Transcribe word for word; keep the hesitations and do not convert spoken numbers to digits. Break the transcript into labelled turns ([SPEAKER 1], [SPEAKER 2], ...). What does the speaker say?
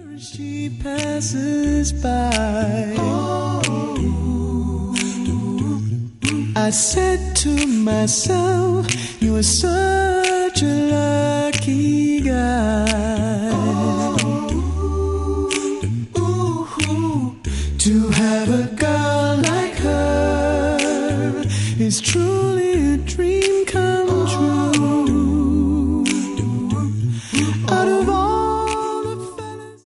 [SPEAKER 1] She passes by. I said to myself, you are such a lucky guy. To have a girl like her is truly a dream come true.